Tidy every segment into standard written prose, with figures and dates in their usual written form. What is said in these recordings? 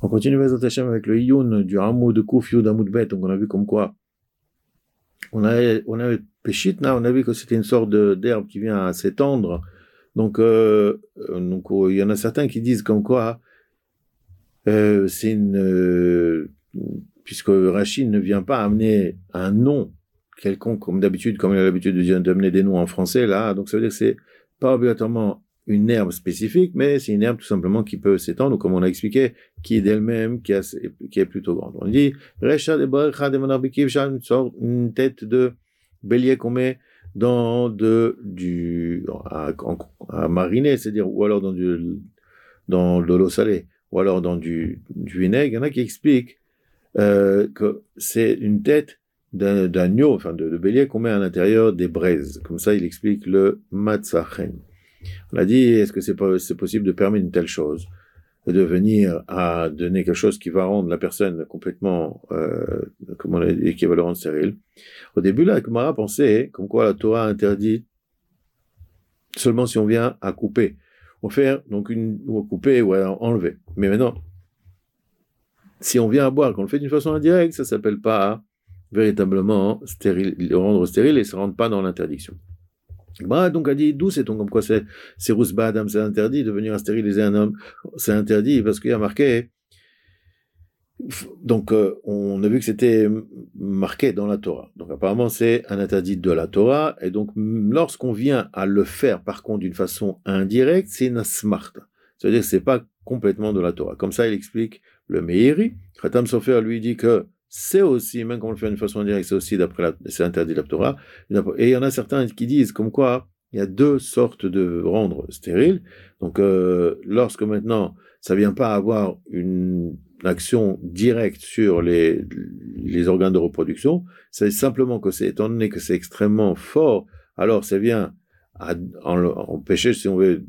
On continue avec le Iyun du Hamoud de Kouf Yud Hamoud Bet. Donc on a vu comme quoi on avait Péchitna, on a vu que c'était une sorte d'herbe qui vient à s'étendre. Donc il y en a certains qui disent comme quoi c'est puisque Rachid ne vient pas amener un nom quelconque comme d'habitude, comme il a l'habitude d'amener des noms en français là, donc ça veut dire que c'est pas obligatoirement une herbe spécifique, mais c'est une herbe tout simplement qui peut s'étendre, ou comme on a expliqué, qui est d'elle-même, qui est plutôt grande. On dit une tête de bélier qu'on met dans à mariner, c'est-à-dire, ou alors dans de l'eau salée, ou alors dans du vinaigre. Il y en a qui expliquent que c'est une tête d'agneau, enfin de bélier qu'on met à l'intérieur des braises. Comme ça, il explique le matzachen. On a dit, est-ce que c'est possible de permettre une telle chose, de venir à donner quelque chose qui va rendre la personne complètement, et qui va le rendre stérile. Au début, là, Gemara pensait, comme quoi la Torah interdit seulement si on vient à couper, ou à couper ou à enlever. Mais maintenant, si on vient à boire, qu'on le fait d'une façon indirecte, ça s'appelle pas véritablement le rendre stérile et ça rentre pas dans l'interdiction. Bah, donc a dit, d'où c'est-on comme quoi c'est Rousba Adam, c'est interdit de venir à stériliser un homme, c'est interdit parce qu'il y a marqué, donc on a vu que c'était marqué dans la Torah, donc apparemment c'est un interdit de la Torah, et donc lorsqu'on vient à le faire par contre d'une façon indirecte, c'est une smarta, ça veut dire que c'est pas complètement de la Torah, comme ça il explique le Meiri. Khatam Sofer lui dit que c'est aussi, même quand on le fait d'une façon indirecte, c'est aussi c'est interdit de la Torah. Et il y en a certains qui disent comme quoi il y a deux sortes de rendre stérile. Donc, lorsque maintenant, ça vient pas avoir une action directe sur les organes de reproduction, c'est simplement que étant donné que c'est extrêmement fort, alors ça vient à empêcher, si on veut,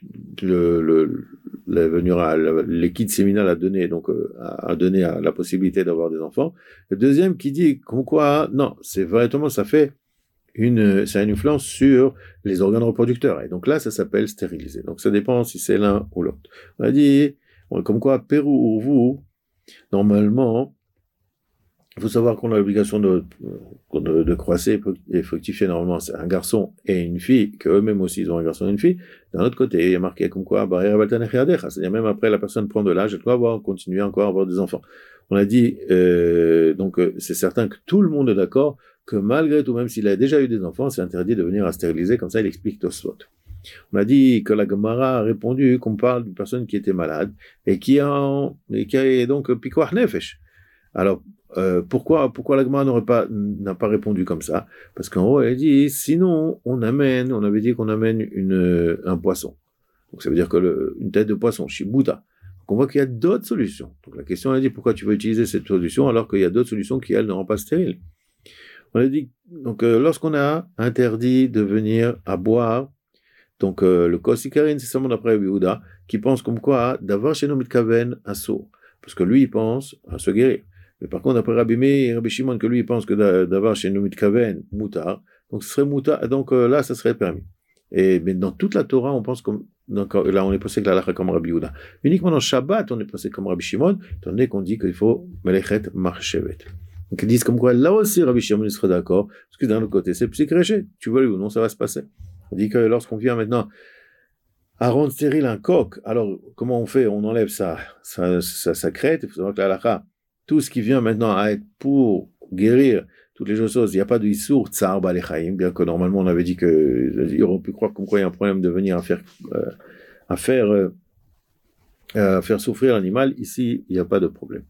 le liquide séminal à donner, donc à donner la possibilité d'avoir des enfants. Le deuxième qui dit comme quoi, non, c'est vraiment, ça a une influence sur les organes reproducteurs. Et donc là, ça s'appelle stériliser. Donc ça dépend si c'est l'un ou l'autre. On a dit, comme quoi, Pérou ou vous, normalement, il faut savoir qu'on a l'obligation de croiser et fructifier normalement. C'est un garçon et une fille, qu'eux-mêmes aussi ils ont un garçon et une fille. D'un autre côté, il y a marqué comme quoi, c'est-à-dire même après la personne prend de l'âge, elle doit continuer encore à avoir des enfants. On a dit, donc c'est certain que tout le monde est d'accord que malgré tout, même s'il a déjà eu des enfants, c'est interdit de venir à stériliser, comme ça il explique Tosfot. On a dit que la Gemara a répondu qu'on parle d'une personne qui était malade et qui a donc pikuach nefesh. Alors, pourquoi la Gemara n'a pas répondu comme ça? Parce qu'en haut, elle dit, sinon, on avait dit qu'on amène un poisson. Donc, ça veut dire que une tête de poisson, shibuta. Donc, on voit qu'il y a d'autres solutions. Donc, la question, elle dit, pourquoi tu veux utiliser cette solution alors qu'il y a d'autres solutions qui, elles, ne rendent pas stérile? On a dit, donc, lorsqu'on a interdit de venir à boire, donc, le Kosikarin, c'est seulement d'après Yehuda, qui pense comme quoi, d'avoir chez nous mitkaven un sourd. Parce que lui, il pense à se guérir. Mais par contre, après Rabbi Meir et Rabbi Shimon, que lui, il pense que d'avoir chez nous mitkaven moutar, donc ce serait moutar, donc là, ça serait permis. Mais dans toute la Torah, on pense comme, donc là, on est passé avec la halakha comme Rabbi Yehuda. Uniquement dans Shabbat, on est passé comme Rabbi Shimon, étant donné qu'on dit qu'il faut melechet marchevet. Donc ils disent comme quoi, là aussi, Rabbi Shimon, il serait d'accord, parce que d'un autre côté, c'est psychréché. Tu veux ou non, ça va se passer. On dit que lorsqu'on vient maintenant à rendre stérile un coq, alors comment on fait? On enlève sa crête. Il faut savoir que la halakha, tout ce qui vient maintenant à être pour guérir toutes les choses, il n'y a pas de issour tsar balechaim, bien que normalement on avait dit qu'il aurait pu croire comme quoi il y a un problème de venir à faire souffrir l'animal. Ici, il n'y a pas de problème.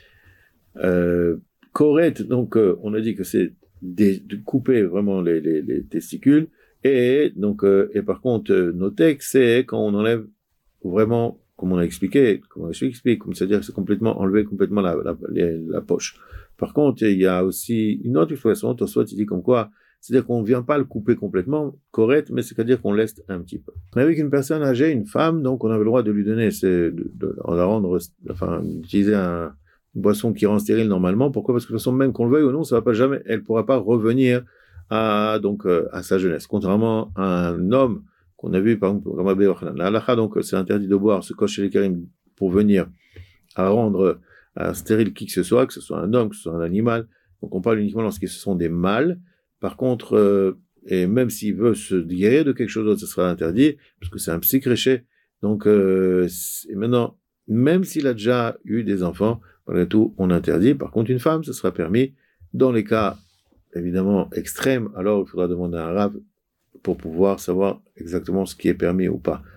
Correct, donc on a dit que c'est de couper vraiment les testicules. Et donc, et par contre, noter que c'est quand on enlève vraiment, comme on a expliqué, c'est-à-dire que c'est complètement enlever complètement la poche. Par contre, il y a aussi une autre expression, soit il dit comme quoi, c'est-à-dire qu'on ne vient pas le couper complètement, correct, mais c'est-à-dire qu'on laisse un petit peu. On avait qu'une personne âgée, une femme, donc on avait le droit de lui donner, d'utiliser une boisson qui rend stérile normalement. Pourquoi? Parce que de toute façon, même qu'on le veuille ou non, ça va pas jamais, elle pourra pas revenir à sa jeunesse. Contrairement à un homme qu'on a vu, par exemple, la halakha, donc c'est interdit de boire ce kosh chez les karim pour venir à rendre stérile qui que ce soit un homme, que ce soit un animal. Donc on parle uniquement lorsque ce sont des mâles. Par contre, et même s'il veut se guérir de quelque chose d'autre, ce sera interdit, parce que c'est un psychréché. Donc, et maintenant, même s'il a déjà eu des enfants, malgré tout, on interdit. Par contre, une femme, ce sera permis. Dans les cas, évidemment, extrêmes, alors il faudra demander à un rav pour pouvoir savoir exactement ce qui est permis ou pas.